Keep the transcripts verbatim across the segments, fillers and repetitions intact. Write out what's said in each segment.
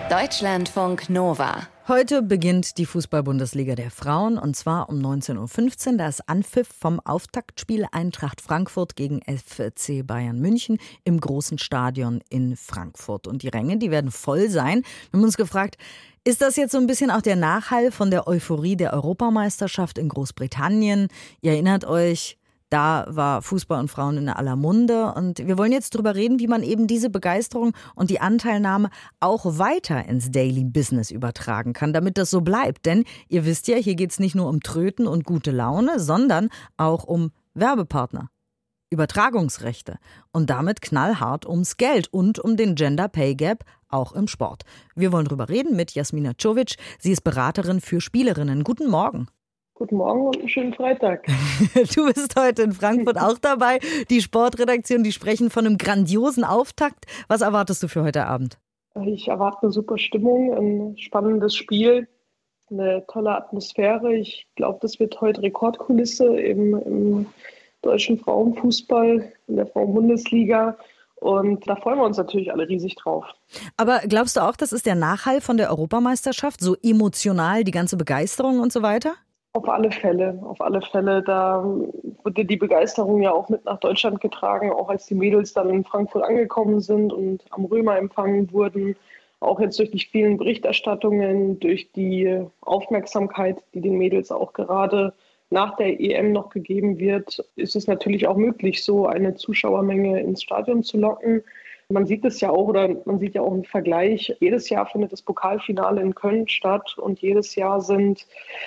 Deutschlandfunk Nova. Heute beginnt die Fußball-Bundesliga der Frauen und zwar um neunzehn Uhr fünfzehn. Da ist Anpfiff vom Auftaktspiel Eintracht Frankfurt gegen F C Bayern München im großen Stadion in Frankfurt. Und die Ränge, die werden voll sein. Wir haben uns gefragt, ist das jetzt so ein bisschen auch der Nachhall von der Euphorie der Europameisterschaft in Großbritannien? Ihr erinnert euch, da war Fußball und Frauen in aller Munde und wir wollen jetzt drüber reden, wie man eben diese Begeisterung und die Anteilnahme auch weiter ins Daily Business übertragen kann, damit das so bleibt. Denn ihr wisst ja, hier geht es nicht nur um Tröten und gute Laune, sondern auch um Werbepartner, Übertragungsrechte und damit knallhart ums Geld und um den Gender Pay Gap auch im Sport. Wir wollen drüber reden mit Jasmina Czovic. Sie ist Beraterin für Spielerinnen. Guten Morgen. Guten Morgen und einen schönen Freitag. Du bist heute in Frankfurt auch dabei. Die Sportredaktion, die sprechen von einem grandiosen Auftakt. Was erwartest du für heute Abend? Ich erwarte eine super Stimmung, ein spannendes Spiel, eine tolle Atmosphäre. Ich glaube, das wird heute Rekordkulisse im, im deutschen Frauenfußball, in der Frauenbundesliga. Und da freuen wir uns natürlich alle riesig drauf. Aber glaubst du auch, das ist der Nachhall von der Europameisterschaft? So emotional, die ganze Begeisterung und so weiter? Auf alle Fälle, auf alle Fälle. Da wurde die Begeisterung ja auch mit nach Deutschland getragen, auch als die Mädels dann in Frankfurt angekommen sind und am Römer empfangen wurden. Auch jetzt durch die vielen Berichterstattungen, durch die Aufmerksamkeit, die den Mädels auch gerade nach der E M noch gegeben wird, ist es natürlich auch möglich, so eine Zuschauermenge ins Stadion zu locken. Man sieht es ja auch, oder man sieht ja auch einen Vergleich. Jedes Jahr findet das Pokalfinale in Köln statt und jedes Jahr sind,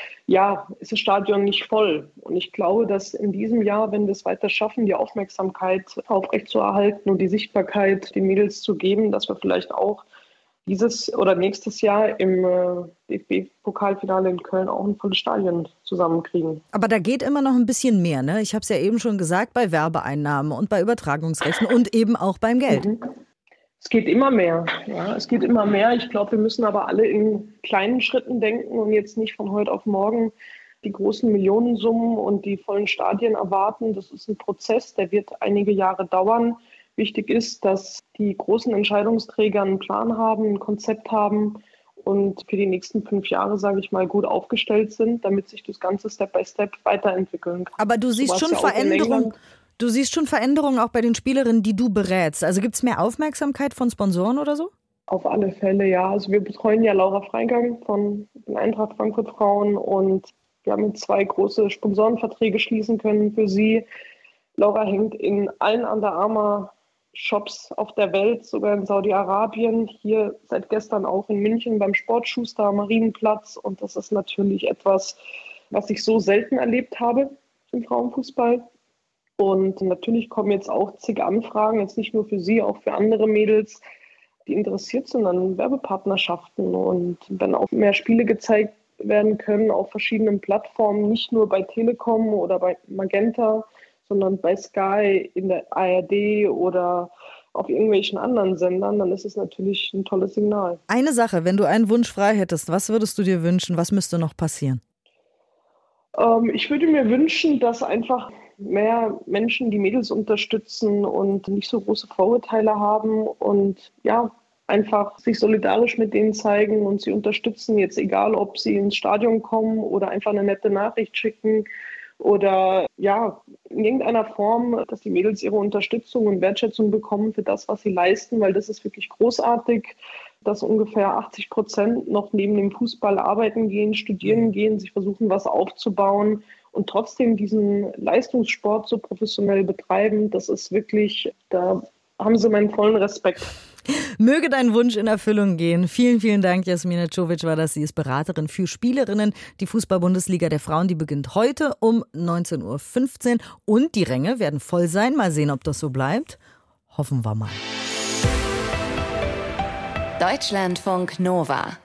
ja, ist das Stadion nicht voll. Und ich glaube, dass in diesem Jahr, wenn wir es weiter schaffen, die Aufmerksamkeit aufrechtzuerhalten und die Sichtbarkeit den Mädels zu geben, dass wir vielleicht auch dieses oder nächstes Jahr im D F B-Pokalfinale in Köln auch ein volles Stadion zusammenkriegen. Aber da geht immer noch ein bisschen mehr, ne? Ich habe es ja eben schon gesagt, bei Werbeeinnahmen und bei Übertragungsrechten und eben auch beim Geld. Mhm. Es geht immer mehr, ja, es geht immer mehr. Ich glaube, wir müssen aber alle in kleinen Schritten denken und jetzt nicht von heute auf morgen die großen Millionensummen und die vollen Stadien erwarten. Das ist ein Prozess, der wird einige Jahre dauern. Wichtig ist, dass die großen Entscheidungsträger einen Plan haben, ein Konzept haben und für die nächsten fünf Jahre, sage ich mal, gut aufgestellt sind, damit sich das Ganze Step by Step weiterentwickeln kann. Aber du siehst schon Veränderungen. Du siehst schon Veränderungen auch bei den Spielerinnen, die du berätst. Also gibt es mehr Aufmerksamkeit von Sponsoren oder so? Auf alle Fälle, ja. Also wir betreuen ja Laura Freigang von den Eintracht Frankfurt Frauen und wir haben zwei große Sponsorenverträge schließen können für sie. Laura hängt in allen Under Armour Shops auf der Welt, sogar in Saudi-Arabien, hier seit gestern auch in München beim Sportschuster am Marienplatz. Und das ist natürlich etwas, was ich so selten erlebt habe im Frauenfußball. Und natürlich kommen jetzt auch zig Anfragen, jetzt nicht nur für sie, auch für andere Mädels, die interessiert sind an Werbepartnerschaften. Und wenn auch mehr Spiele gezeigt werden können auf verschiedenen Plattformen, nicht nur bei Telekom oder bei Magenta, sondern bei Sky, in der A R D oder auf irgendwelchen anderen Sendern, dann ist es natürlich ein tolles Signal. Eine Sache, wenn du einen Wunsch frei hättest, was würdest du dir wünschen? Was müsste noch passieren? Ähm, ich würde mir wünschen, dass einfach mehr Menschen die Mädels unterstützen und nicht so große Vorurteile haben und ja, einfach sich solidarisch mit denen zeigen und sie unterstützen, jetzt egal, ob sie ins Stadion kommen oder einfach eine nette Nachricht schicken oder ja, in irgendeiner Form, dass die Mädels ihre Unterstützung und Wertschätzung bekommen für das, was sie leisten, weil das ist wirklich großartig, dass ungefähr achtzig Prozent noch neben dem Fußball arbeiten gehen, studieren gehen, sich versuchen, was aufzubauen und trotzdem diesen Leistungssport so professionell betreiben. Das ist wirklich, da haben sie meinen vollen Respekt. Möge dein Wunsch in Erfüllung gehen. Vielen, vielen Dank, Jasmina Czovic war das. Sie ist Beraterin für Spielerinnen. Die Fußball-Bundesliga der Frauen, die beginnt heute um neunzehn Uhr fünfzehn und die Ränge werden voll sein. Mal sehen, ob das so bleibt. Hoffen wir mal. Deutschlandfunk Nova.